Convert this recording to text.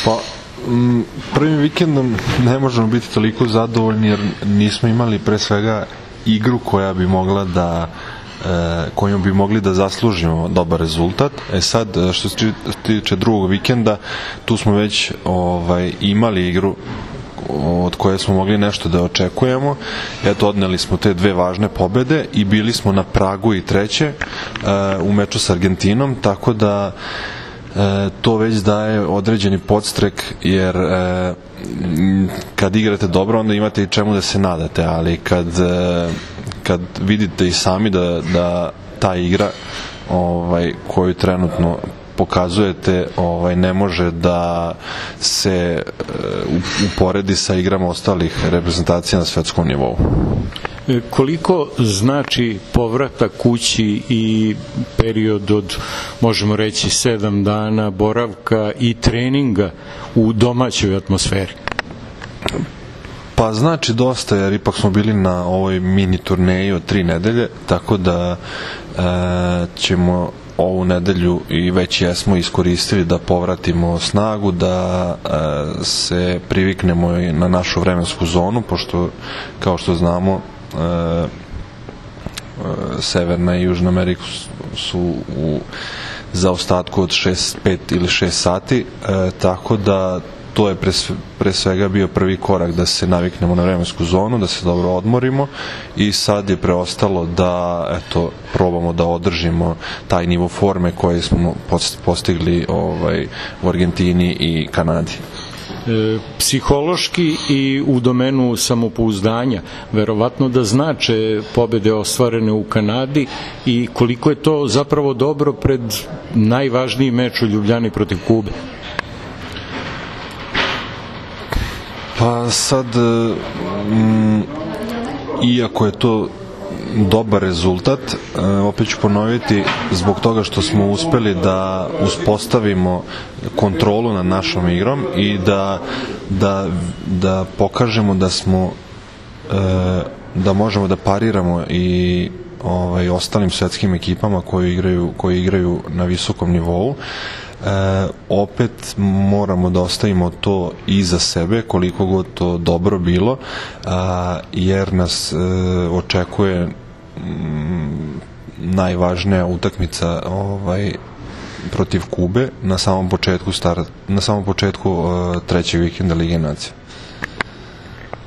Pa, prvim vikendom ne možemo biti toliko zadovoljni jer nismo imali pre svega igru koja bi mogla da kojom bi mogli da zaslužimo dobar rezultat. Sad, što se tiče drugog vikenda, tu smo već imali igru od koje smo mogli nešto da očekujemo. Eto, odneli smo te dve važne pobede i bili smo na pragu i treće u meču s Argentinom, tako da to već daje određeni podstrek, jer kad igrate dobro onda imate i čemu da se nadate, ali kad vidite i sami da ta igra koju trenutno pokazujete ne može da se uporedi sa igrama ostalih reprezentacija na svetskom nivou. Koliko znači povratak kući i period od, možemo reći, 7 dana boravka i treninga u domaćoj atmosferi? Pa znači dosta, jer ipak smo bili na ovoj mini turneji od 3 nedelje, tako da ćemo ovu nedelju i već jesmo iskoristili da povratimo snagu, da se priviknemo na našu vremensku zonu, pošto kao što znamo Severna i Južna Amerika su u zaostatku od 5 ili 6 sati, tako da to je pre svega bio prvi korak da se naviknemo na vremensku zonu, da se dobro odmorimo, i sad je preostalo da probamo da održimo taj nivo forme koje smo postigli u Argentini i Kanadi. Psihološki i u domenu samopouzdanja verovatno da znače pobede ostvarene u Kanadi, i koliko je to zapravo dobro pred najvažniji meč u Ljubljani protiv Kube? Pa sad, iako je to dobar rezultat, opet ću ponoviti, zbog toga što smo uspeli da uspostavimo kontrolu nad našom igrom i da pokažemo da smo da možemo da pariramo i ostalim svetskim ekipama koji igraju na visokom nivou. Opet moramo da ostavimo to iza sebe, koliko god to dobro bilo, jer nas očekuje najvažnija utakmica protiv Kube na samom početku trećeg vikenda Lige nacija.